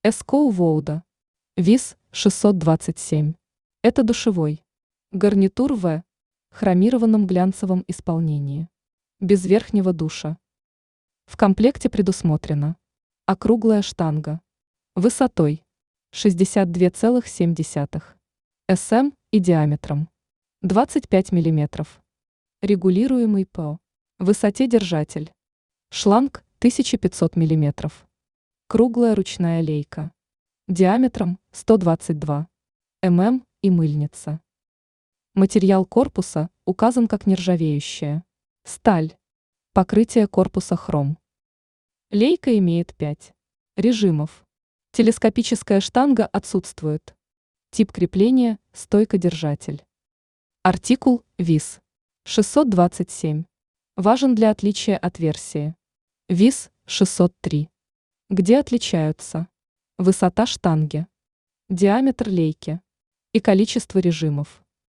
Эскоу Воуда. ВИС 627. Это душевой. Гарнитур В. Хромированном глянцевом исполнении. Без верхнего душа. В комплекте предусмотрена округлая штанга высотой 62,7 см и диаметром 25 мм. Регулируемый по высоте держатель. Шланг 1500 мм. Круглая ручная лейка. Диаметром 122 мм и мыльница. Материал корпуса указан как нержавеющая сталь. Покрытие корпуса хром. Лейка имеет 5 режимов. Телескопическая штанга отсутствует. Тип крепления – стойкодержатель. Артикул ВИС 627. Важен для отличия от версии ВИС 603. Где отличаются высота штанги, диаметр лейки и количество режимов.